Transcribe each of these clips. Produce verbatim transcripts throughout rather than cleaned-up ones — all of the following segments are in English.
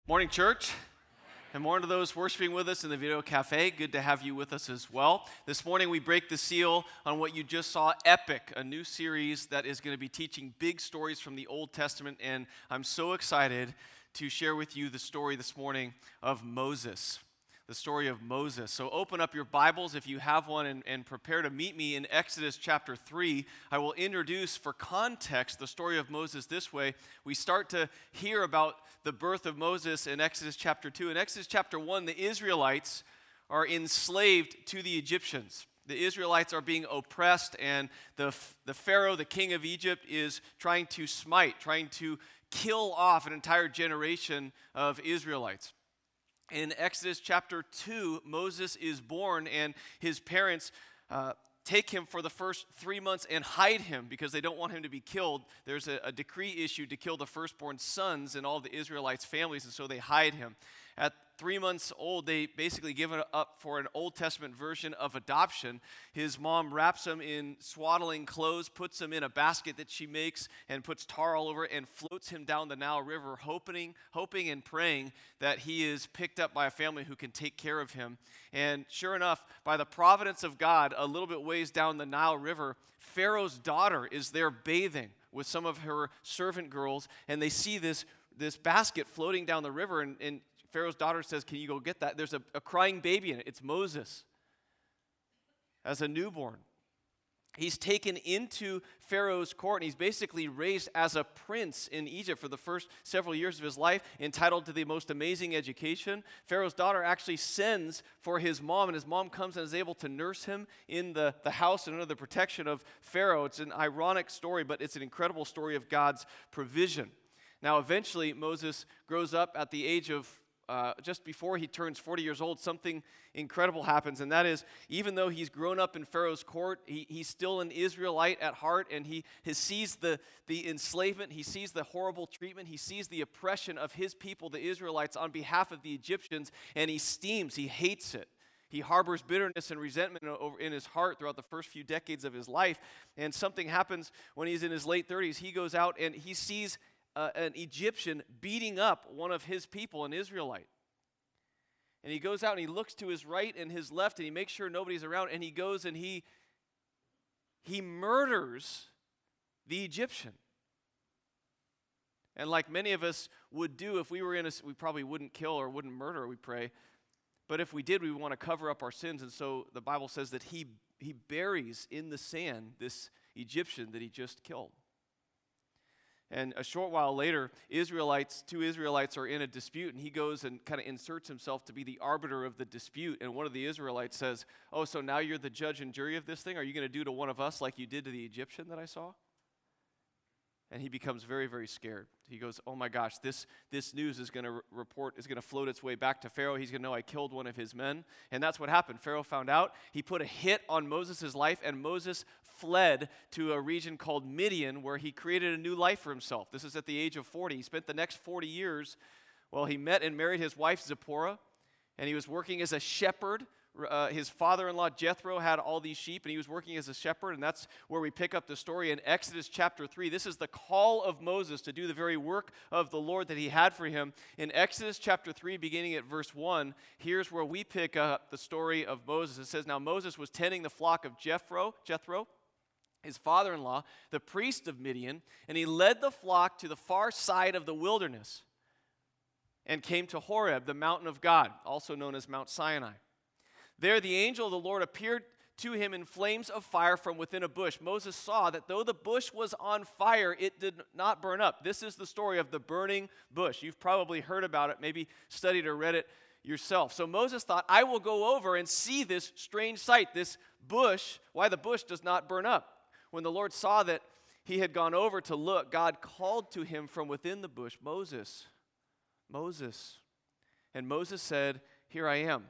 Morning, church, and morning to those worshiping with us in the video cafe. Good to have you with us as well. This morning we break the seal on what you just saw, Epic, a new series that is going to be teaching big stories from the Old Testament, and I'm so excited to share with you the story this morning of Moses. The story of Moses. So open up your Bibles if you have one and, and prepare to meet me in Exodus chapter three. I will introduce for context the story of Moses this way. We start to hear about the birth of Moses in Exodus chapter two. In Exodus chapter one, the Israelites are enslaved to the Egyptians. The Israelites are being oppressed, and the, the Pharaoh, the king of Egypt, is trying to smite, trying to kill off an entire generation of Israelites. In Exodus chapter two, Moses is born, and his parents uh, take him for the first three months and hide him because they don't want him to be killed. There's a, a decree issued to kill the firstborn sons in all the Israelites' families, and so they hide him. At three months old, they basically give it up for an Old Testament version of adoption. His mom wraps him in swaddling clothes, puts him in a basket that she makes, and puts tar all over it, and floats him down the Nile River, hoping, hoping and praying that he is picked up by a family who can take care of him. And sure enough, by the providence of God, a little bit ways down the Nile River, Pharaoh's daughter is there bathing with some of her servant girls, and they see this, this basket floating down the river, and, and Pharaoh's daughter says, "Can you go get that?" There's a, a crying baby in it. It's Moses as a newborn. He's taken into Pharaoh's court, and he's basically raised as a prince in Egypt for the first several years of his life, entitled to the most amazing education. Pharaoh's daughter actually sends for his mom, and his mom comes and is able to nurse him in the, the house and under the protection of Pharaoh. It's an ironic story, but it's an incredible story of God's provision. Now, eventually, Moses grows up at the age of Uh, just before he turns forty years old, something incredible happens, and that is, even though he's grown up in Pharaoh's court, he, he's still an Israelite at heart, and he, he sees the, the enslavement, he sees the horrible treatment, he sees the oppression of his people, the Israelites, on behalf of the Egyptians, and he steams, he hates it. He harbors bitterness and resentment in his heart throughout the first few decades of his life, and something happens when he's in his late thirties. He goes out and he sees Uh, an Egyptian beating up one of his people, an Israelite. And he goes out and he looks to his right and his left, and he makes sure nobody's around, and he goes and he he murders the Egyptian. And like many of us would do if we were in a, we probably wouldn't kill or wouldn't murder, we pray. But if we did, we would want to cover up our sins, and so the Bible says that he he buries in the sand this Egyptian that he just killed. And a short while later, Israelites, two Israelites are in a dispute, and he goes and kind of inserts himself to be the arbiter of the dispute. And one of the Israelites says, "Oh, so now you're the judge and jury of this thing? Are you going to do to one of us like you did to the Egyptian that I saw?" And he becomes very, very scared. He goes, "Oh my gosh, this, this news is going to re- report, is going to float its way back to Pharaoh. He's going to know I killed one of his men." And that's what happened. Pharaoh found out. He put a hit on Moses' life, and Moses fled to a region called Midian, where he created a new life for himself. This is at the age of forty. He spent the next forty years, well, he met and married his wife Zipporah, and he was working as a shepherd. Uh, his father-in-law Jethro had all these sheep, and he was working as a shepherd, and that's where we pick up the story in Exodus chapter three. This is the call of Moses to do the very work of the Lord that he had for him. In Exodus chapter three, beginning at verse one, here's where we pick up the story of Moses. It says, "Now Moses was tending the flock of Jethro, Jethro, his father-in-law, the priest of Midian, and he led the flock to the far side of the wilderness and came to Horeb, the mountain of God, also known as Mount Sinai. There the angel of the Lord appeared to him in flames of fire from within a bush. Moses saw that though the bush was on fire, it did not burn up." This is the story of the burning bush. You've probably heard about it, maybe studied or read it yourself. So Moses thought, "I will go over and see this strange sight, this bush, why the bush does not burn up." When the Lord saw that he had gone over to look, God called to him from within the bush, "Moses, Moses." And Moses said, "Here I am."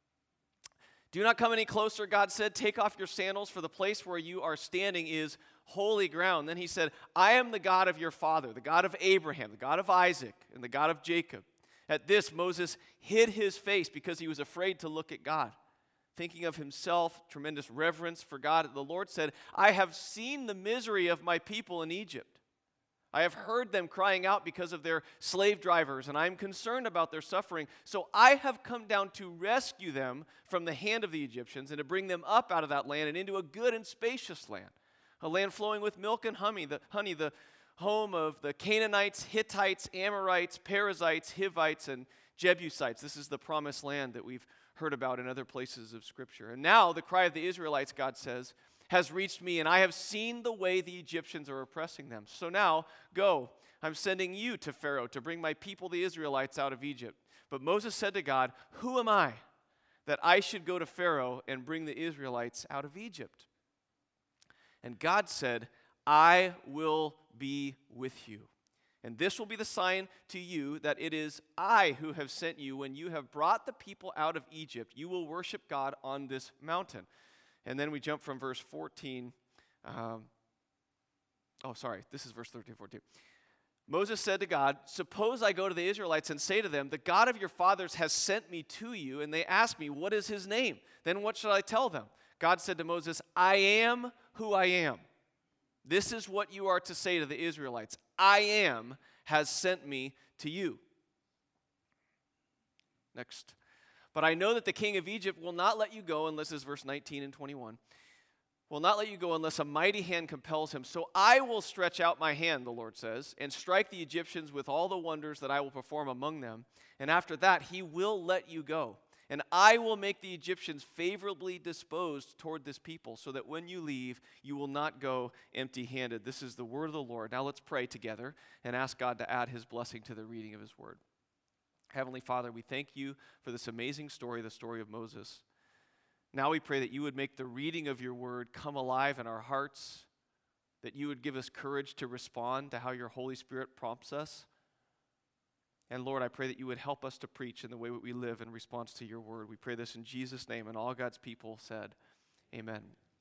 "Do not come any closer," God said. "Take off your sandals, for the place where you are standing is holy ground." Then he said, "I am the God of your father, the God of Abraham, the God of Isaac, and the God of Jacob." At this, Moses hid his face because he was afraid to look at God. Thinking of himself, tremendous reverence for God, the Lord said, "I have seen the misery of my people in Egypt. I have heard them crying out because of their slave drivers, and I am concerned about their suffering. So I have come down to rescue them from the hand of the Egyptians and to bring them up out of that land and into a good and spacious land, a land flowing with milk and honey, the, honey, the home of the Canaanites, Hittites, Amorites, Perizzites, Hivites, and Jebusites. This is the promised land that we've heard about in other places of Scripture. And now the cry of the Israelites, God says, has reached me, and I have seen the way the Egyptians are oppressing them. So now, go. I'm sending you to Pharaoh to bring my people, the Israelites, out of Egypt. But Moses said to God, who am I that I should go to Pharaoh and bring the Israelites out of Egypt? And God said, I will be with you. And this will be the sign to you that it is I who have sent you. When you have brought the people out of Egypt, you will worship God on this mountain. And then we jump from verse fourteen. Um, oh, sorry. This is verse thirteen, fourteen. Moses said to God, suppose I go to the Israelites and say to them, the God of your fathers has sent me to you, and they ask me, what is his name? Then what shall I tell them? God said to Moses, I am who I am. This is what you are to say to the Israelites. I am has sent me to you. Next. But I know that the king of Egypt will not let you go, unless, this is verse nineteen and twenty-one, will not let you go unless a mighty hand compels him. So I will stretch out my hand, the Lord says, and strike the Egyptians with all the wonders that I will perform among them. And after that, he will let you go. And I will make the Egyptians favorably disposed toward this people, so that when you leave, you will not go empty-handed. This is the word of the Lord. Now let's pray together and ask God to add his blessing to the reading of his word. Heavenly Father, we thank you for this amazing story, the story of Moses. Now we pray that you would make the reading of your word come alive in our hearts, that you would give us courage to respond to how your Holy Spirit prompts us. And Lord, I pray that you would help us to preach in the way that we live in response to your word. We pray this in Jesus' name, and all God's people said, amen.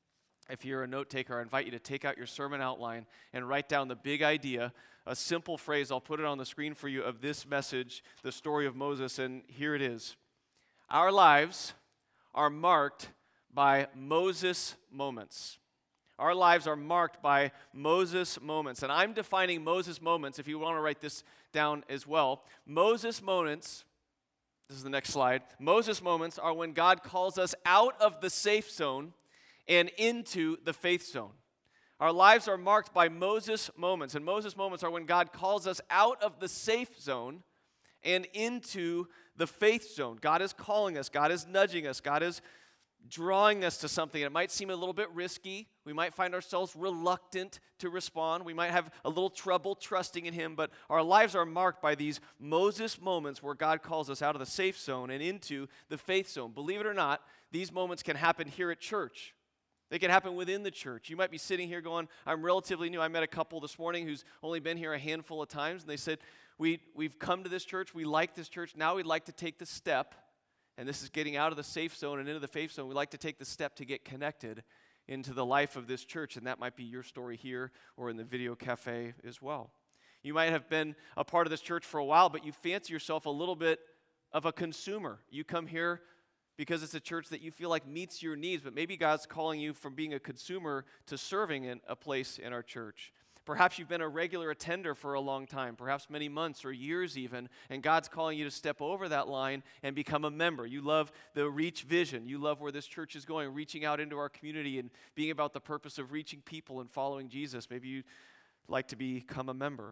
If you're a note taker, I invite you to take out your sermon outline and write down the big idea, a simple phrase. I'll put it on the screen for you of this message, the story of Moses, and here it is. Our lives are marked by Moses moments. Our lives are marked by Moses moments. And I'm defining Moses moments, if you want to write this down as well. Moses moments, this is the next slide. Moses moments are when God calls us out of the safe zone and into the faith zone. Our lives are marked by Moses moments. And Moses moments are when God calls us out of the safe zone and into the faith zone. God is calling us. God is nudging us. God is drawing us to something. It might seem a little bit risky. We might find ourselves reluctant to respond. We might have a little trouble trusting in him, but our lives are marked by these Moses moments where God calls us out of the safe zone and into the faith zone. Believe it or not, these moments can happen here at church. They can happen within the church. You might be sitting here going, I'm relatively new. I met a couple this morning who's only been here a handful of times, and they said, we, we've come to this church. We like this church. Now we'd like to take the step. And this is getting out of the safe zone and into the faith zone. We like to take the step to get connected into the life of this church, and that might be your story here or in the video cafe as well. You might have been a part of this church for a while, but you fancy yourself a little bit of a consumer. You come here because it's a church that you feel like meets your needs, but maybe God's calling you from being a consumer to serving in a place in our church. Perhaps you've been a regular attender for a long time, perhaps many months or years even, and God's calling you to step over that line and become a member. You love the Reach vision. You love where this church is going, reaching out into our community and being about the purpose of reaching people and following Jesus. Maybe you'd like to become a member.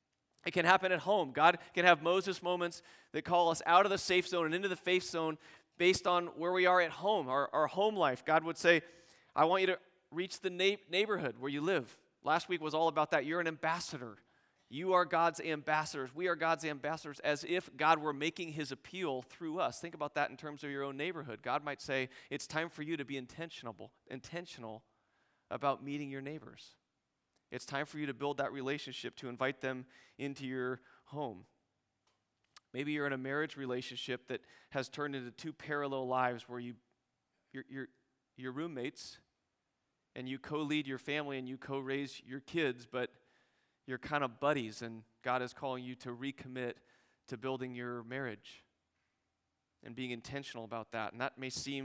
It can happen at home. God can have Moses moments that call us out of the safe zone and into the faith zone based on where we are at home, our, our home life. God would say, I want you to reach the na- neighborhood where you live. Last week was all about that. You're an ambassador. You are God's ambassadors. We are God's ambassadors, as if God were making his appeal through us. Think about that in terms of your own neighborhood. God might say, it's time for you to be intentional, intentional about meeting your neighbors. It's time for you to build that relationship, to invite them into your home. Maybe you're in a marriage relationship that has turned into two parallel lives where you, you're, you're, you're roommates, and you co-lead your family and you co-raise your kids, but you're kind of buddies, and God is calling you to recommit to building your marriage and being intentional about that. And that may seem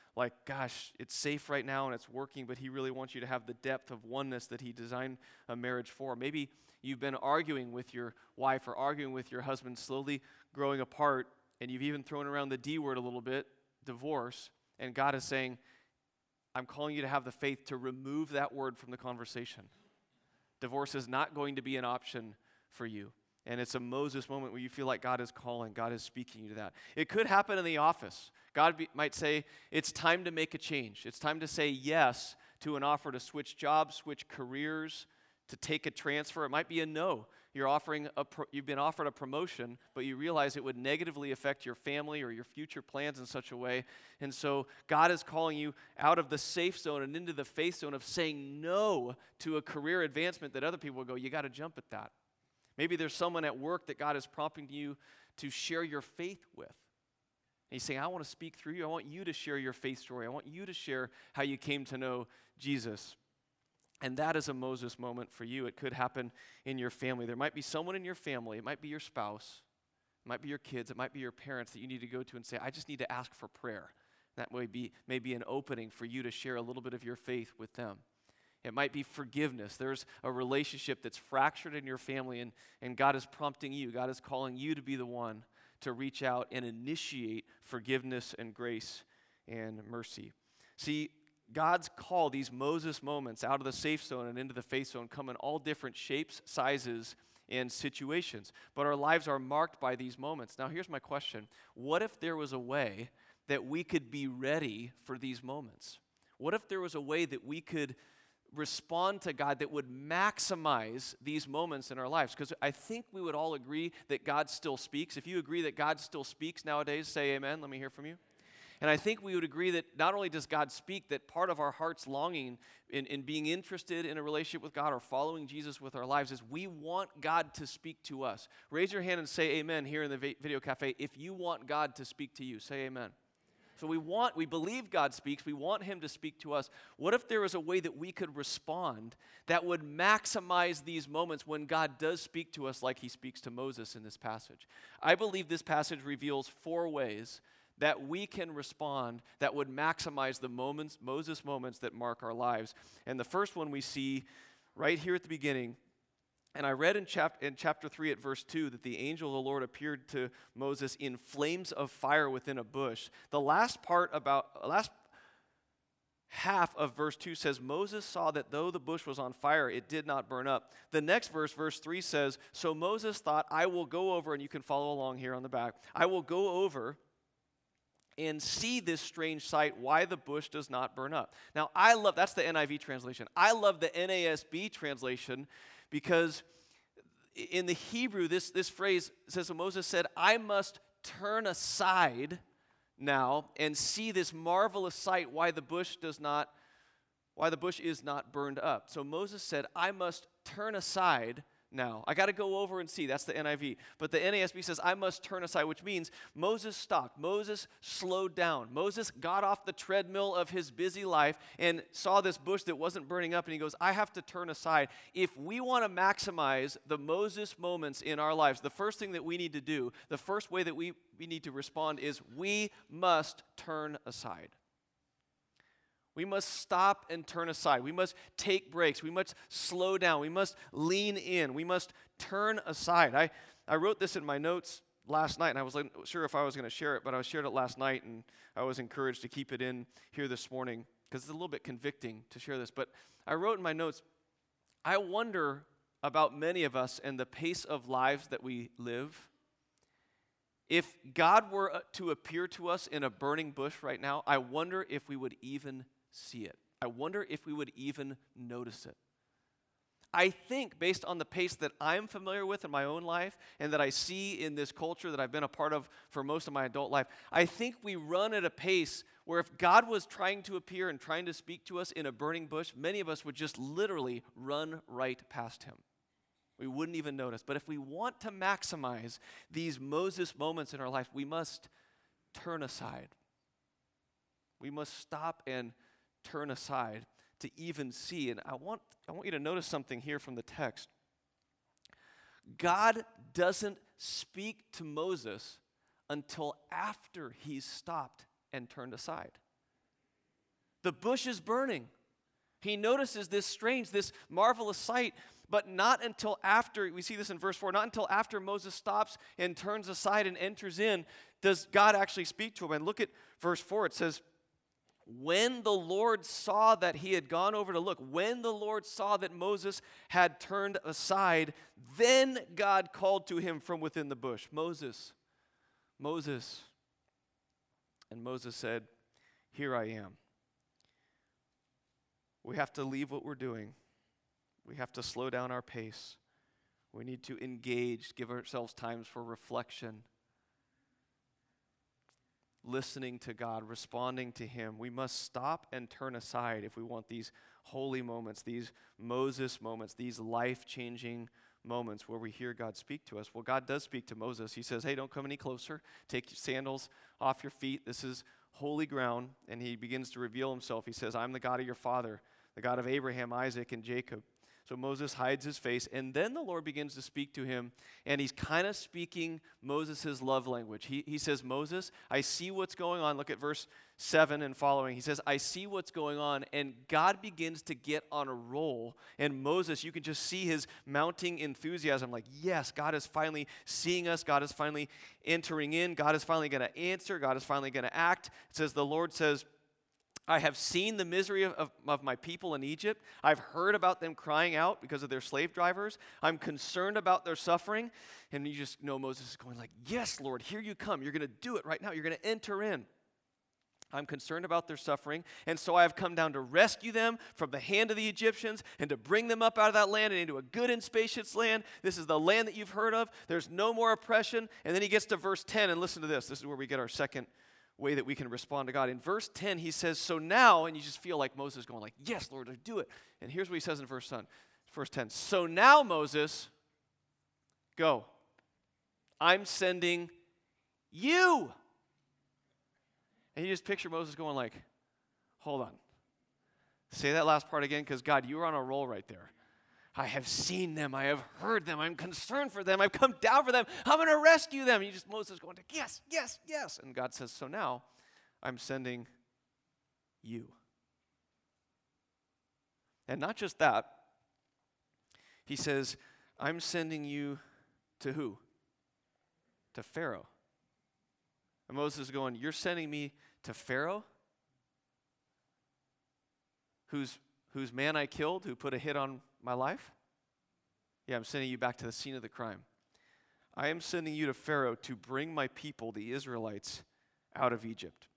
like, gosh, it's safe right now and it's working, but he really wants you to have the depth of oneness that he designed a marriage for. Maybe you've been arguing with your wife or arguing with your husband, slowly growing apart, and you've even thrown around the D word a little bit, divorce, and God is saying, I'm calling you to have the faith to remove that word from the conversation. Divorce is not going to be an option for you. And it's a Moses moment where you feel like God is calling, God is speaking you to that. It could happen in the office. God be, might say, it's time to make a change. It's time to say yes to an offer to switch jobs, switch careers, to take a transfer. It might be a no. You're offering a pro, you've been offered a promotion, but you realize it would negatively affect your family or your future plans in such a way. And so God is calling you out of the safe zone and into the faith zone of saying no to a career advancement that other people will go, you got to jump at that. Maybe there's someone at work that God is prompting you to share your faith with. And he's saying, I want to speak through you. I want you to share your faith story. I want you to share how you came to know Jesus. And that is a Moses moment for you. It could happen in your family. There might be someone in your family. It might be your spouse. It might be your kids. It might be your parents that you need to go to and say, I just need to ask for prayer. That may be, may be an opening for you to share a little bit of your faith with them. It might be forgiveness. There's a relationship that's fractured in your family, and, and God is prompting you. God is calling you to be the one to reach out and initiate forgiveness and grace and mercy. See, God's call, these Moses moments out of the safe zone and into the faith zone, come in all different shapes, sizes, and situations. But our lives are marked by these moments. Now, here's my question. What if there was a way that we could be ready for these moments? What if there was a way that we could respond to God that would maximize these moments in our lives? Because I think we would all agree that God still speaks. If you agree that God still speaks nowadays, say amen. Let me hear from you. And I think we would agree that not only does God speak, that part of our heart's longing in, in being interested in a relationship with God or following Jesus with our lives is we want God to speak to us. Raise your hand and say amen here in the Video Cafe if you want God to speak to you. Say amen. So we want, we believe God speaks. We want him to speak to us. What if there was a way that we could respond that would maximize these moments when God does speak to us like he speaks to Moses in this passage? I believe this passage reveals four ways that we can respond that would maximize the moments, Moses moments that mark our lives. And the first one we see right here at the beginning. And I read in, chap- in chapter three at verse two that the angel of the Lord appeared to Moses in flames of fire within a bush. The last part about, last half of verse two says, Moses saw that though the bush was on fire, it did not burn up. The next verse, verse three says, so Moses thought, I will go over, and you can follow along here on the back, I will go over and see this strange sight, why the bush does not burn up. Now, I love, that's the N I V translation. I love the N A S B translation because in the Hebrew, this, this phrase says, so Moses said, I must turn aside now and see this marvelous sight, why the bush does not, why the bush is not burned up. So Moses said, I must turn aside now. I got to go over and see. That's the N I V. But the N A S B says, I must turn aside, which means Moses stopped. Moses slowed down. Moses got off the treadmill of his busy life and saw this bush that wasn't burning up, and he goes, I have to turn aside. If we want to maximize the Moses moments in our lives, the first thing that we need to do, the first way that we, we need to respond is we must turn aside. We must stop and turn aside. We must take breaks. We must slow down. We must lean in. We must turn aside. I, I wrote this in my notes last night, and I wasn't sure if I was going to share it, but I shared it last night, and I was encouraged to keep it in here this morning because it's a little bit convicting to share this. But I wrote in my notes, I wonder about many of us and the pace of lives that we live. If God were to appear to us in a burning bush right now, I wonder if we would even see it. I wonder if we would even notice it. I think based on the pace that I'm familiar with in my own life and that I see in this culture that I've been a part of for most of my adult life, I think we run at a pace where if God was trying to appear and trying to speak to us in a burning bush, many of us would just literally run right past him. We wouldn't even notice. But if we want to maximize these Moses moments in our life, we must turn aside. We must stop and turn aside to even see. And I want, I want you to notice something here from the text. God doesn't speak to Moses until after he's stopped and turned aside. The bush is burning. He notices this strange, this marvelous sight, but not until after, we see this in verse four, not until after Moses stops and turns aside and enters in, does God actually speak to him. And look at verse four, it says, when the Lord saw that he had gone over to look, when the Lord saw that Moses had turned aside, then God called to him from within the bush, Moses, Moses. And Moses said, here I am. We have to leave what we're doing. We have to slow down our pace. We need to engage, give ourselves times for reflection, listening to God, responding to him. We must stop and turn aside if we want these holy moments, these Moses moments, these life-changing moments where we hear God speak to us. Well, God does speak to Moses. He says, hey, don't come any closer. Take your sandals off your feet. This is holy ground. And he begins to reveal himself. He says, I'm the God of your father, the God of Abraham, Isaac, and Jacob. So Moses hides his face, and then the Lord begins to speak to him, and he's kind of speaking Moses' love language. He, he says, Moses, I see what's going on. Look at verse seven and following. He says, I see what's going on, and God begins to get on a roll, and Moses, you can just see his mounting enthusiasm, like, yes, God is finally seeing us. God is finally entering in. God is finally going to answer. God is finally going to act. It says, the Lord says, I have seen the misery of, of, of my people in Egypt. I've heard about them crying out because of their slave drivers. I'm concerned about their suffering. And you just know Moses is going like, yes, Lord, here you come. You're going to do it right now. You're going to enter in. I'm concerned about their suffering, and so I have come down to rescue them from the hand of the Egyptians and to bring them up out of that land and into a good and spacious land. This is the land that you've heard of. There's no more oppression. And then he gets to verse ten, and listen to this. This is where we get our second way that we can respond to God. In verse ten, he says, so now, and you just feel like Moses going like, yes, Lord, do it. And here's what he says in verse ten. Verse ten, so now, Moses, go. I'm sending you. And you just picture Moses going like, hold on. Say that last part again, because God, you were on a roll right there. I have seen them. I have heard them. I'm concerned for them. I've come down for them. I'm going to rescue them. And you just, Moses going, yes, yes, yes. And God says, so now I'm sending you. And not just that. He says, I'm sending you to who? To Pharaoh. And Moses is going, you're sending me to Pharaoh? Whose, whose man I killed, who put a hit on my life? Yeah, I'm sending you back to the scene of the crime. I am sending you to Pharaoh to bring my people, the Israelites, out of Egypt.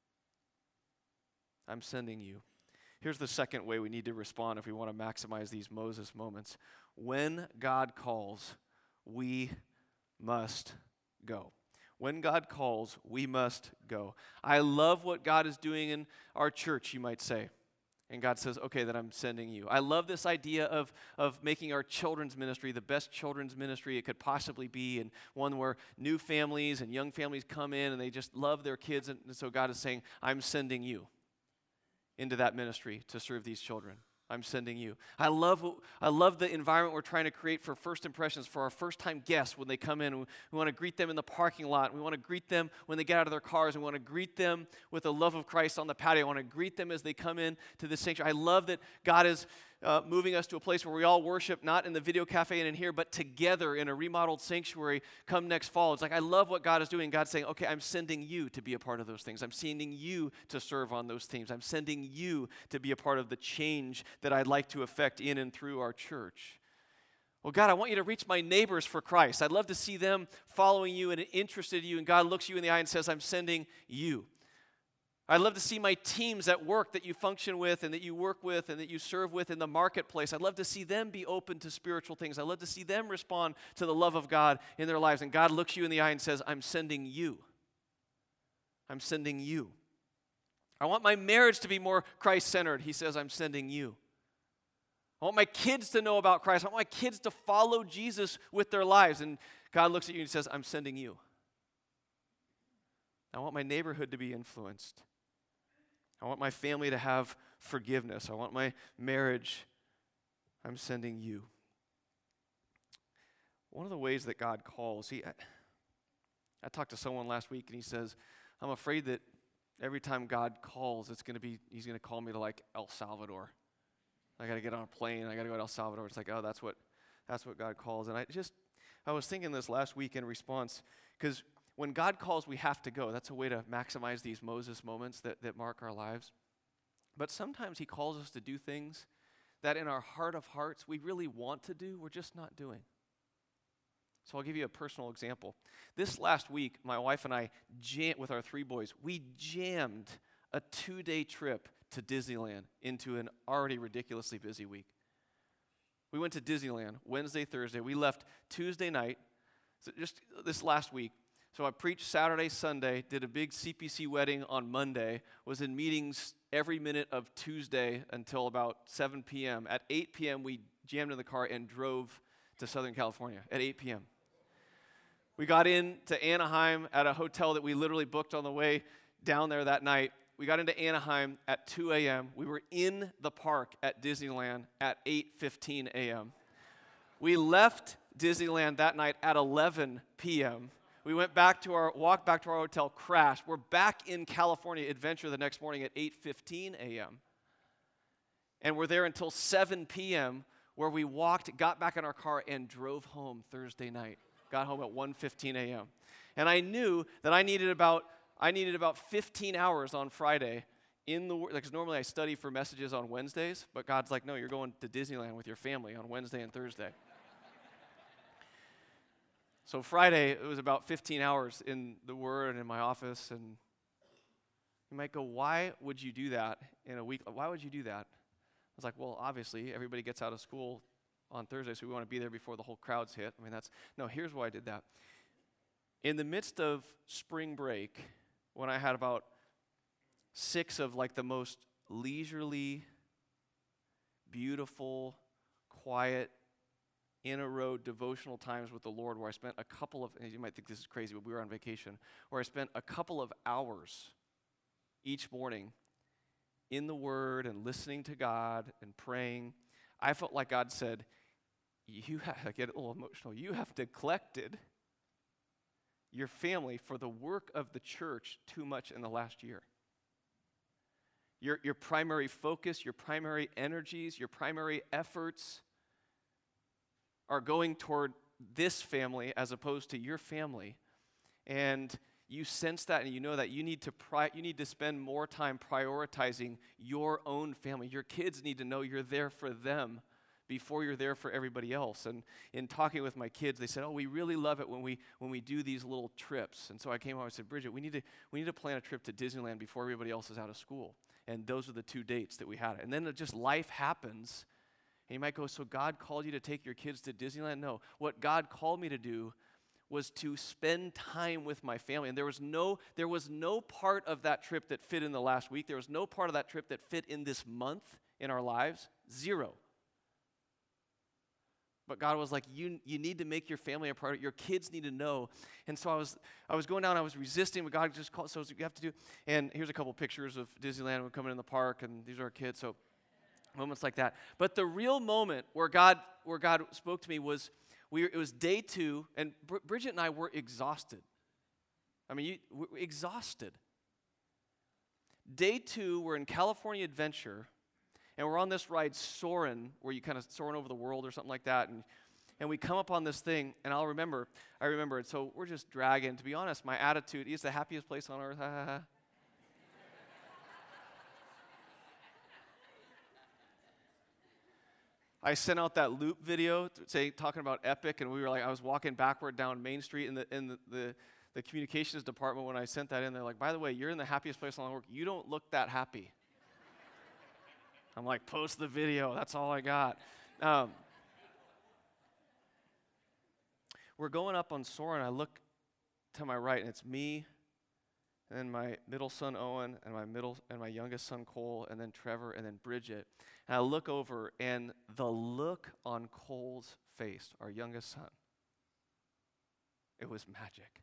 I'm sending you. Here's the second way we need to respond if we want to maximize these Moses moments. When God calls, we must go. When God calls, we must go. I love what God is doing in our church, you might say. And God says, okay, then I'm sending you. I love this idea of, of making our children's ministry the best children's ministry it could possibly be, and one where new families and young families come in and they just love their kids. And so God is saying, I'm sending you into that ministry to serve these children. I'm sending you. I love I love the environment we're trying to create for first impressions, for our first-time guests when they come in. We, we want to greet them in the parking lot. We want to greet them when they get out of their cars. We want to greet them with the love of Christ on the patio. I want to greet them as they come in to the sanctuary. I love that God is uh, moving us to a place where we all worship, not in the video cafe and in here, but together in a remodeled sanctuary come next fall. It's like I love what God is doing. God's saying, okay, I'm sending you to be a part of those things. I'm sending you to serve on those themes. I'm sending you to be a part of the change that I'd like to affect in and through our church. Well, God, I want you to reach my neighbors for Christ. I'd love to see them following you and interested in you. And God looks you in the eye and says, I'm sending you. I'd love to see my teams at work that you function with and that you work with and that you serve with in the marketplace. I'd love to see them be open to spiritual things. I'd love to see them respond to the love of God in their lives. And God looks you in the eye and says, I'm sending you. I'm sending you. I want my marriage to be more Christ-centered. He says, I'm sending you. I want my kids to know about Christ. I want my kids to follow Jesus with their lives. And God looks at you and says, I'm sending you. I want my neighborhood to be influenced. I want my family to have forgiveness. I want my marriage. I'm sending you. One of the ways that God calls, he, I, I talked to someone last week and he says, I'm afraid that Every time God calls, it's going to be, he's going to call me to like El Salvador. I got to get on a plane. I got to go to El Salvador. It's like, oh, that's what, that's what God calls. And I just, I was thinking this last week in response, because when God calls, we have to go. That's a way to maximize these Moses moments that, that mark our lives. But sometimes he calls us to do things that in our heart of hearts we really want to do, we're just not doing. So I'll give you a personal example. This last week, my wife and I, jam- with our three boys, we jammed a two-day trip to Disneyland into an already ridiculously busy week. We went to Disneyland Wednesday, Thursday. We left Tuesday night, so just this last week. So I preached Saturday, Sunday, did a big C P C wedding on Monday, was in meetings every minute of Tuesday until about seven p.m. At eight p.m., we jammed in the car and drove to Southern California at eight p.m. We got into Anaheim at a hotel that we literally booked on the way down there that night. We got into Anaheim at two a.m. We were in the park at Disneyland at eight fifteen a.m. We left Disneyland that night at eleven p.m. We went back to our, walked back to our hotel, crashed. We're back in California Adventure the next morning at eight fifteen a.m. And we're there until seven p.m. where we walked, got back in our car, and drove home Thursday night. Got home at one fifteen a.m. And I knew that I needed about I needed about fifteen hours on Friday in the because normally I study for messages on Wednesdays, but God's like, no, you're going to Disneyland with your family on Wednesday and Thursday. So Friday, it was about fifteen hours in the Word and in my office, and you might go, why would you do that in a week? Why would you do that? I was like, well, obviously, everybody gets out of school on Thursday, so we want to be there before the whole crowd's hit. I mean, that's, no, here's why I did that. In the midst of spring break, when I had about six of like the most leisurely, beautiful, quiet, in a row devotional times with the Lord where I spent a couple of, and you might think this is crazy, but we were on vacation, where I spent a couple of hours each morning in the Word and listening to God and praying. I felt like God said, you have, I get a little emotional, you have neglected your family for the work of the church too much in the last year. Your, your primary focus, your primary energies, your primary efforts are going toward this family as opposed to your family. And you sense that and you know that you need to pri- you need to spend more time prioritizing your own family. Your kids need to know you're there for them before you're there for everybody else. And in talking with my kids, they said, oh, we really love it when we when we do these little trips. And so I came home and I said, Bridget, we need to we need to plan a trip to Disneyland before everybody else is out of school. And those are the two dates that we had. And then it just life happens. And you might go, so God called you to take your kids to Disneyland? No. What God called me to do was to spend time with my family. And there was no there was no part of that trip that fit in the last week. There was no part of that trip that fit in this month in our lives. Zero. But God was like, you you need to make your family a priority. Your kids need to know. And so I was I was going down. I was resisting, but God just called. So you have to do. And here's a couple pictures of Disneyland. We're coming in the park, and these are our kids. So moments like that. But the real moment where God where God spoke to me was we. It was day two, and Br- Bridget and I were exhausted. I mean, you, we're exhausted. Day two, we're in California Adventure. And we're on this ride, Soarin', where you kind of soaring over the world or something like that. And and we come up on this thing, and I'll remember, I remember it. So we're just dragging. To be honest, my attitude is the happiest place on earth. I sent out that loop video say, talking about Epic, and we were like, I was walking backward down Main Street in the in the, the, the communications department when I sent that in. They're like, by the way, you're in the happiest place on earth. You don't look that happy. I'm like, post the video. That's all I got. Um, we're going up on Soarin'. I look to my right, and it's me, and then my middle son Owen, and my middle and my youngest son Cole, and then Trevor, and then Bridget. And I look over, and the look on Cole's face, our youngest son, it was magic.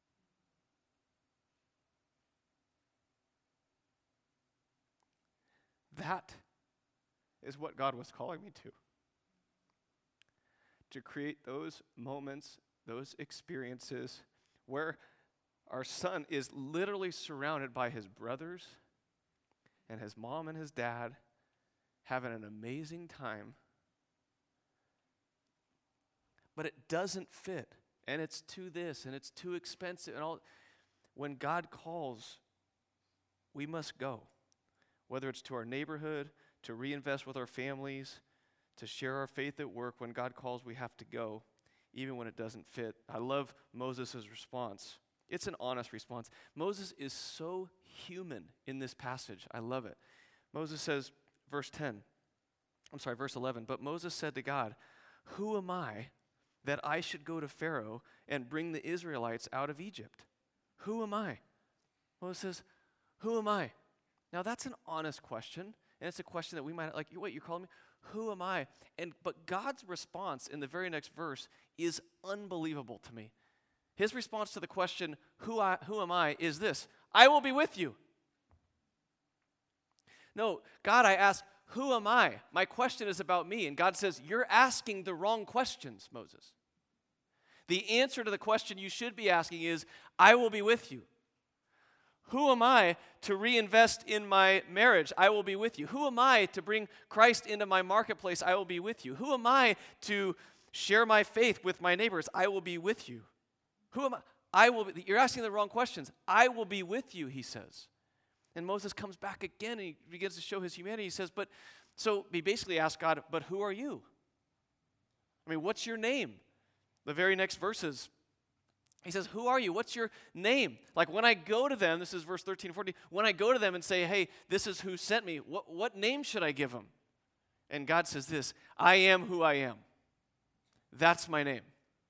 That is what God was calling me to. To create those moments, those experiences where our son is literally surrounded by his brothers and his mom and his dad, having an amazing time. But it doesn't fit, and it's too this, and it's too expensive, and all. When God calls, we must go. Whether it's to our neighborhood, to reinvest with our families, to share our faith at work, when God calls, we have to go, even when it doesn't fit. I love Moses' response. It's an honest response. Moses is so human in this passage. I love it. Moses says, verse ten, I'm sorry, verse eleven, but Moses said to God, "Who am I that I should go to Pharaoh and bring the Israelites out of Egypt? Who am I?" Moses says, "Who am I?" Now that's an honest question, and it's a question that we might, like, wait, you're calling me? Who am I? And but God's response in the very next verse is unbelievable to me. His response to the question, who, I, who am I, is this: I will be with you. No, God, I ask, who am I? My question is about me. And God says, you're asking the wrong questions, Moses. The answer to the question you should be asking is, I will be with you. Who am I to reinvest in my marriage? I will be with you. Who am I to bring Christ into my marketplace? I will be with you. Who am I to share my faith with my neighbors? I will be with you. Who am I? I will be, you're asking the wrong questions. I will be with you, he says. And Moses comes back again and he begins to show his humanity. He says, but, so he basically asks God, but who are you? I mean, what's your name? The very next verses, he says, who are you? What's your name? Like when I go to them, this is verse thirteen and fourteen, when I go to them and say, hey, this is who sent me, what, what name should I give them? And God says this, I am who I am. That's my name.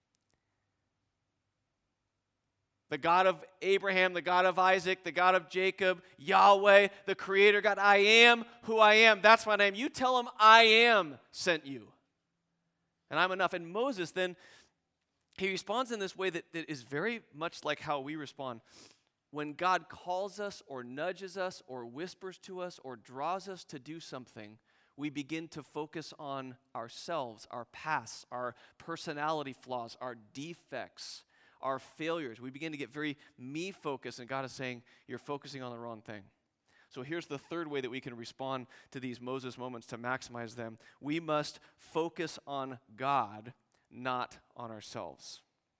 The God of Abraham, the God of Isaac, the God of Jacob, Yahweh, the Creator God, I am who I am. That's my name. You tell him I am sent you. And I'm enough. And Moses then, he responds in this way that, that is very much like how we respond. When God calls us or nudges us or whispers to us or draws us to do something, we begin to focus on ourselves, our past, our personality flaws, our defects, our failures. We begin to get very me-focused, and God is saying, you're focusing on the wrong thing. So here's the third way that we can respond to these Moses moments to maximize them. We must focus on God, not on ourselves.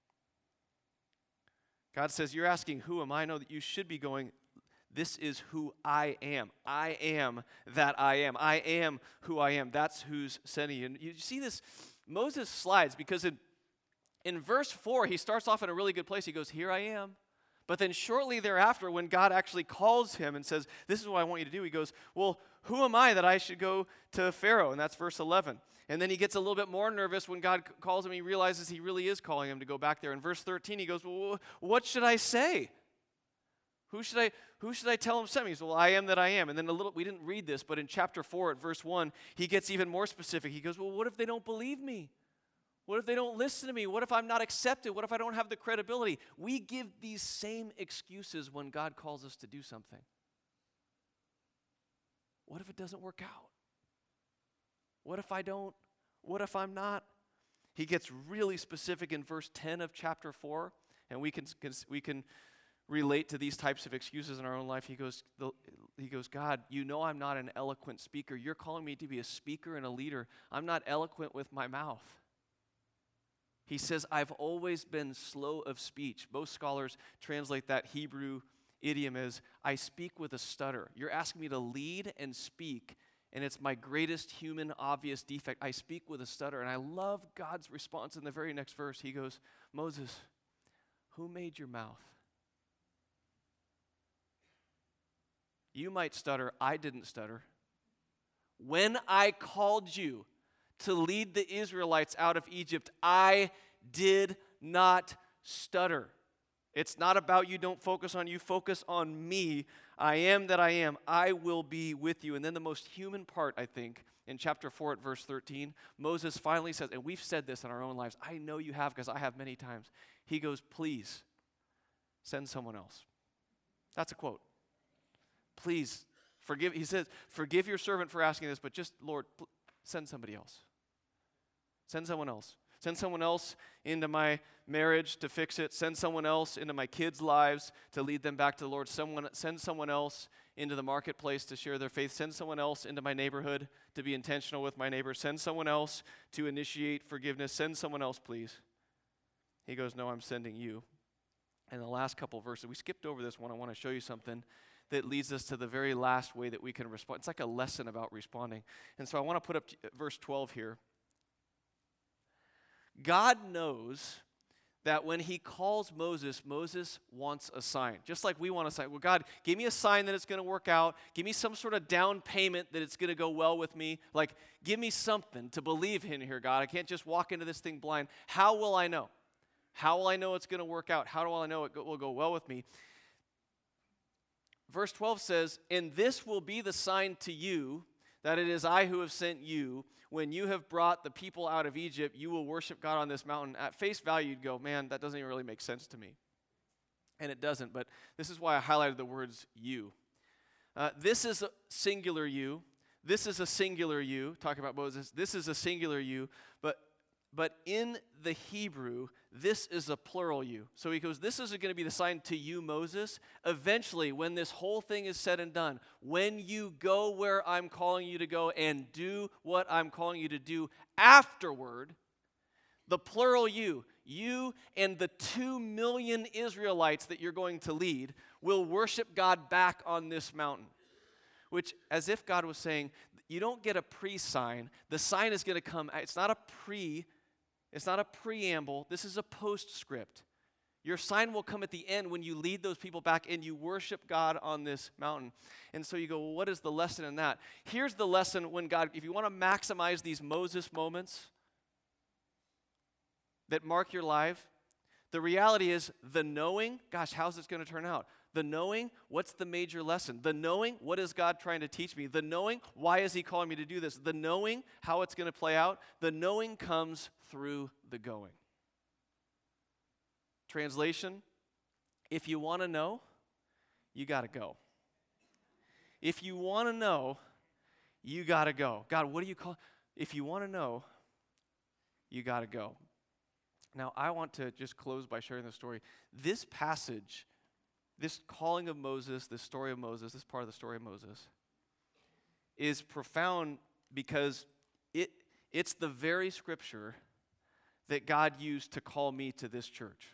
God says, you're asking, who am I? Know that you should be going, this is who I am. I am that I am. I am who I am. That's who's sending you. And you see this, Moses slides, because in In verse four, he starts off in a really good place. He goes, here I am. But then shortly thereafter, when God actually calls him and says, this is what I want you to do, he goes, well, who am I that I should go to Pharaoh? And that's verse eleven. And then he gets a little bit more nervous when God calls him. He realizes he really is calling him to go back there. In verse thirteen, he goes, well, what should I say? Who should I, who should I tell him sent me? He says, well, I am that I am. And then a little, we didn't read this, but in chapter four at verse one, he gets even more specific. He goes, well, what if they don't believe me? What if they don't listen to me? What if I'm not accepted? What if I don't have the credibility? We give these same excuses when God calls us to do something. What if it doesn't work out? What if I don't? What if I'm not? He gets really specific in verse ten of chapter four, and we can, we can relate to these types of excuses in our own life. He goes, he goes, God, you know I'm not an eloquent speaker. You're calling me to be a speaker and a leader. I'm not eloquent with my mouth. He says, I've always been slow of speech. Most scholars translate that Hebrew idiom as, I speak with a stutter. You're asking me to lead and speak, and it's my greatest human obvious defect. I speak with a stutter. And I love God's response in the very next verse. He goes, Moses, who made your mouth? You might stutter. I didn't stutter. When I called you to lead the Israelites out of Egypt, I did not stutter. It's not about you. Don't focus on you. Focus on me. I am that I am. I will be with you. And then the most human part, I think, in chapter four at verse thirteen, Moses finally says, and we've said this in our own lives, I know you have because I have many times. He goes, please send someone else. That's a quote. Please forgive. He says, forgive your servant for asking this, but just, Lord, pl- send somebody else. Send someone else. Send someone else into my marriage to fix it. Send someone else into my kids' lives to lead them back to the Lord. Someone, send someone else into the marketplace to share their faith. Send someone else into my neighborhood to be intentional with my neighbor. Send someone else to initiate forgiveness. Send someone else, please. He goes, no, I'm sending you. And the last couple of verses, we skipped over this one. I want to show you something that leads us to the very last way that we can respond. It's like a lesson about responding. And so I want to put up t- verse twelve here. God knows that when he calls Moses, Moses wants a sign. Just like we want a sign. Well, God, give me a sign that it's going to work out. Give me some sort of down payment that it's going to go well with me. Like, give me something to believe in here, God. I can't just walk into this thing blind. How will I know? How will I know it's going to work out? How do I know it will go well with me? Verse twelve says, and this will be the sign to you that it is I who have sent you. When you have brought the people out of Egypt, you will worship God on this mountain. At face value, you'd go, man, that doesn't even really make sense to me. And it doesn't, but this is why I highlighted the words you. Uh, this is a singular you. This is a singular you, talking about Moses. This is a singular you, but But in the Hebrew, this is a plural you. So he goes, this is going to be the sign to you, Moses. Eventually, when this whole thing is said and done, when you go where I'm calling you to go and do what I'm calling you to do afterward, the plural you, you and the two million Israelites that you're going to lead will worship God back on this mountain. Which, as if God was saying, you don't get a pre-sign. The sign is going to come. It's not a pre It's not a preamble. This is a postscript. Your sign will come at the end when you lead those people back and you worship God on this mountain. And so you go, well, what is the lesson in that? Here's the lesson when God, if you want to maximize these Moses moments that mark your life, the reality is the knowing, gosh, how's this going to turn out? The knowing, what's the major lesson? The knowing, what is God trying to teach me? The knowing, why is he calling me to do this? The knowing, how it's going to play out. The knowing comes through the going. Translation, if you want to know, you got to go. If you want to know, you got to go. God, what do you call? If you want to know, you got to go. Now, I want to just close by sharing the story. This passage, this calling of Moses, this story of Moses, this part of the story of Moses, is profound because it it's the very scripture that God used to call me to this church.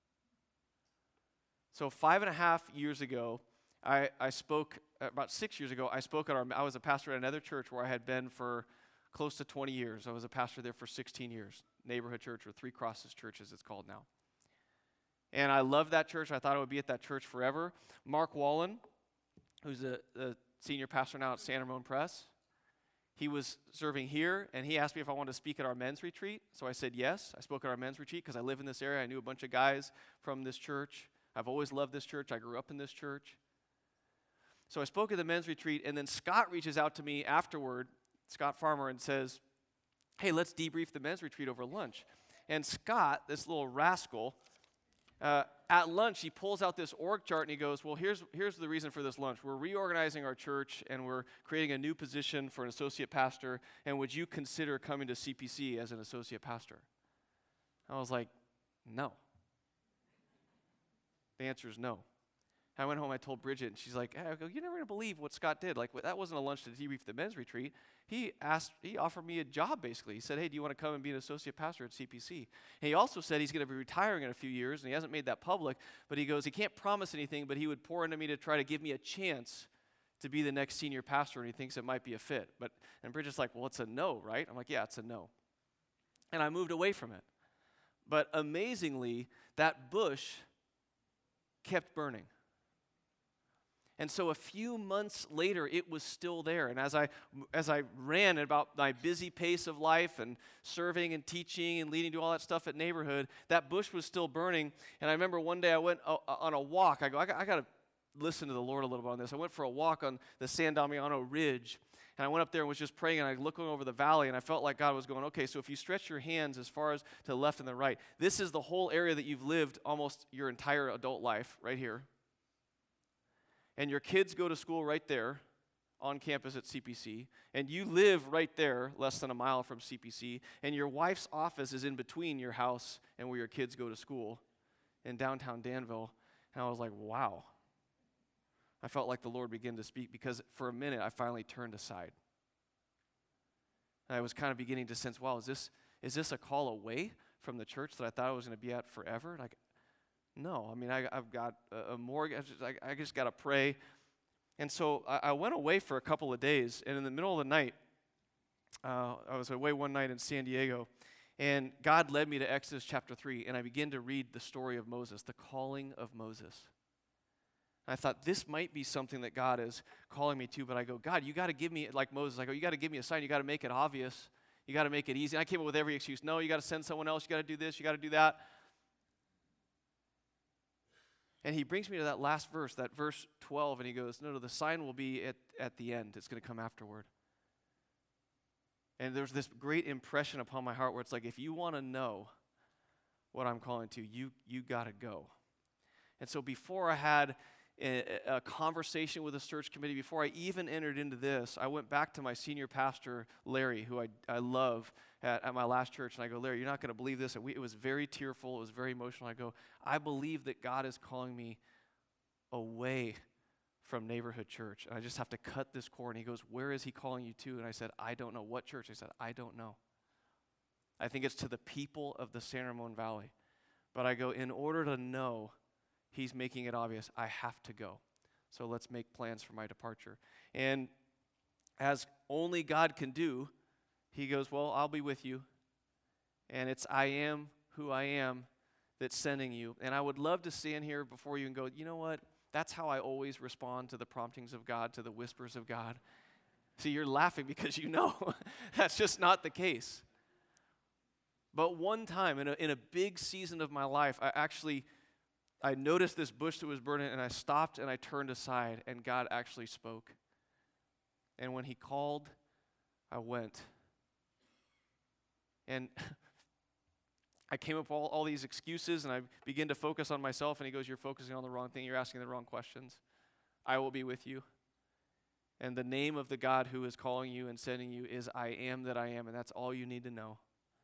So five and a half years ago, I, I spoke, about six years ago, I spoke at our, I was a pastor at another church where I had been for close to twenty years. I was a pastor there for sixteen years, Neighborhood Church, or Three Crosses Church as it's called now. And I loved that church. I thought I would be at that church forever. Mark Wallen, who's a, a senior pastor now at San Ramon Press, he was serving here, and he asked me if I wanted to speak at our men's retreat. So I said yes. I spoke at our men's retreat because I live in this area. I knew a bunch of guys from this church. I've always loved this church. I grew up in this church. So I spoke at the men's retreat, and then Scott reaches out to me afterward, Scott Farmer, and says, hey, let's debrief the men's retreat over lunch. And Scott, this little rascal, uh, at lunch, he pulls out this org chart, and he goes, well, here's, here's the reason for this lunch. We're reorganizing our church, and we're creating a new position for an associate pastor, and would you consider coming to C P C as an associate pastor? I was like, no. The answer is no. I went home, I told Bridget, and she's like, hey, I go, you're never going to believe what Scott did. Like, that wasn't a lunch to debrief the men's retreat. He asked, he offered me a job, basically. He said, hey, do you want to come and be an associate pastor at C P C? And he also said he's going to be retiring in a few years, and he hasn't made that public, but he goes, he can't promise anything, but he would pour into me to try to give me a chance to be the next senior pastor, and he thinks it might be a fit. But and Bridget's like, well, it's a no, right? I'm like, yeah, it's a no. And I moved away from it. But amazingly, that bush kept burning. And so a few months later, it was still there. And as I as I ran about my busy pace of life and serving and teaching and leading to all that stuff at Neighborhood, that bush was still burning. And I remember one day I went uh, on a walk. I go, I got, I got to listen to the Lord a little bit on this. I went for a walk on the San Damiano Ridge. And I went up there and was just praying, and I was looking over the valley, and I felt like God was going, okay, so if you stretch your hands as far as to the left and the right, this is the whole area that you've lived almost your entire adult life, right here. And your kids go to school right there. on campus at C P C, and you live right there, less than a mile from C P C, and your wife's office is in between your house and where your kids go to school in downtown Danville. And I was like, wow. I felt like the Lord began to speak because for a minute I finally turned aside. And I was kind of beginning to sense, wow, is this is this a call away from the church that I thought I was going to be at forever? Like, no. I mean, I, I've got a, a mortgage. I, I just got to pray. And so I, I went away for a couple of days, and in the middle of the night, uh, I was away one night in San Diego, and God led me to Exodus chapter three, and I began to read the story of Moses, the calling of Moses. I thought this might be something that God is calling me to, but I go, God, you got to give me, like Moses, I go, you got to give me a sign. You got to make it obvious. You got to make it easy. And I came up with every excuse. No, you got to send someone else. You got to do this. You got to do that. And he brings me to that last verse, that verse twelve, and he goes, no, no, the sign will be at, at the end. It's going to come afterward. And there's this great impression upon my heart where it's like, if you want to know what I'm calling to, you you got to go. And so before I had a, a conversation with the search committee, before I even entered into this, I went back to my senior pastor, Larry, who I, I love at, at my last church, and I go, Larry, you're not going to believe this. And we, it was very tearful. It was very emotional. I go, I believe that God is calling me away from Neighborhood Church. And I just have to cut this cord. And he goes, where is he calling you to? And I said, I don't know. What church? I said, I don't know. I think it's to the people of the San Ramon Valley. But I go, in order to know he's making it obvious, I have to go. So let's make plans for my departure. And as only God can do, he goes, well, I'll be with you. And it's I am who I am that's sending you. And I would love to stand here before you and go, you know what? That's how I always respond to the promptings of God, to the whispers of God. See, you're laughing because you know that's just not the case. But one time in a, in a big season of my life, I actually, I noticed this bush that was burning, and I stopped and I turned aside, and God actually spoke. And when he called, I went. And I came up with all, all these excuses, and I began to focus on myself, and he goes, you're focusing on the wrong thing. You're asking the wrong questions. I will be with you. And the name of the God who is calling you and sending you is I am that I am, and that's all you need to know.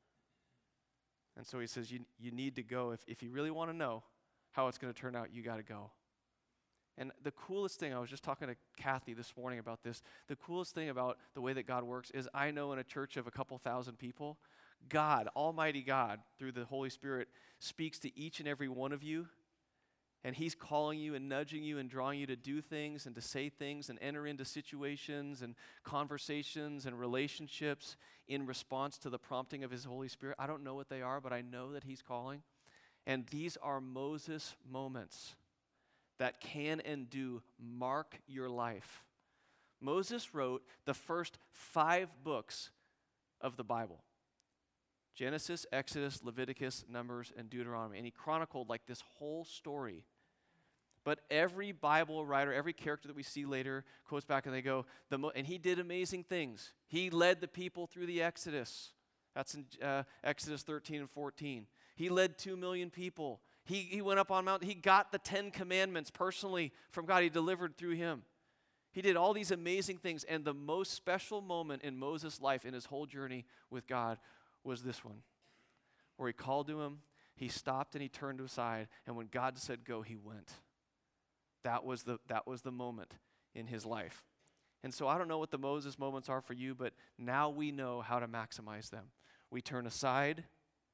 And so he says, you, you need to go. If, if you really want to know how it's going to turn out, you got to go. And the coolest thing, I was just talking to Kathy this morning about this, the coolest thing about the way that God works is I know in a church of a couple thousand people, God, Almighty God, through the Holy Spirit, speaks to each and every one of you, and he's calling you and nudging you and drawing you to do things and to say things and enter into situations and conversations and relationships in response to the prompting of his Holy Spirit. I don't know what they are, but I know that he's calling. And these are Moses moments that can and do mark your life. Moses wrote the first five books of the Bible. Genesis, Exodus, Leviticus, Numbers, and Deuteronomy. And he chronicled like this whole story. But every Bible writer, every character that we see later quotes back and they go, the mo- and he did amazing things. He led the people through the Exodus. That's in uh, Exodus thirteen and fourteen. He led two million people. He, he went up on Mount, he got the Ten Commandments personally from God. He delivered through him. He did all these amazing things. And the most special moment in Moses' life, in his whole journey with God, was this one, where he called to him, he stopped and he turned aside, and when God said go, he went. That was the that was the moment in his life. And so I don't know what the Moses moments are for you, but now we know how to maximize them. We turn aside.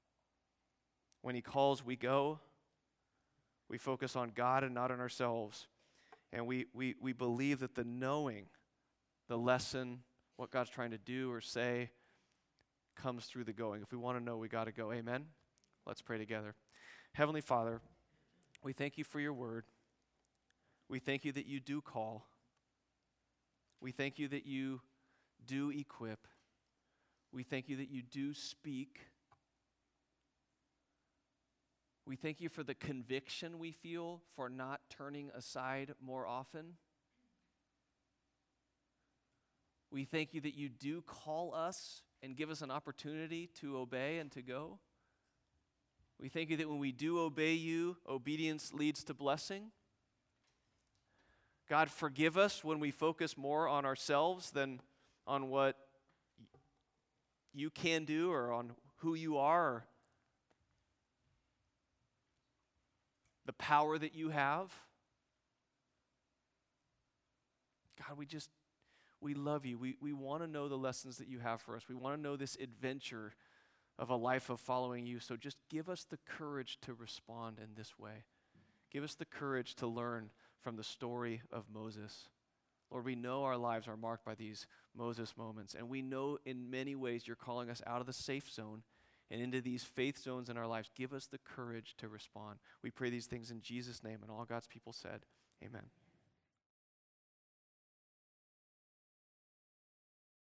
When he calls, we go. We focus on God and not on ourselves. And we we we believe that the knowing, the lesson, what God's trying to do or say, comes through the going. If we want to know, we got to go. Amen? Let's pray together. Heavenly Father, we thank you for your word. We thank you that you do call. We thank you that you do equip. We thank you that you do speak. We thank you for the conviction we feel for not turning aside more often. We thank you that you do call us and give us an opportunity to obey and to go. We thank you that when we do obey you, obedience leads to blessing. God, forgive us when we focus more on ourselves than on what you can do or on who you are, or the power that you have. God, we just, we love you. We, we want to know the lessons that you have for us. We want to know this adventure of a life of following you. So just give us the courage to respond in this way. Give us the courage to learn from the story of Moses. Lord, we know our lives are marked by these Moses moments, and we know in many ways you're calling us out of the safe zone and into these faith zones in our lives. Give us the courage to respond. We pray these things in Jesus' name, and all God's people said, amen.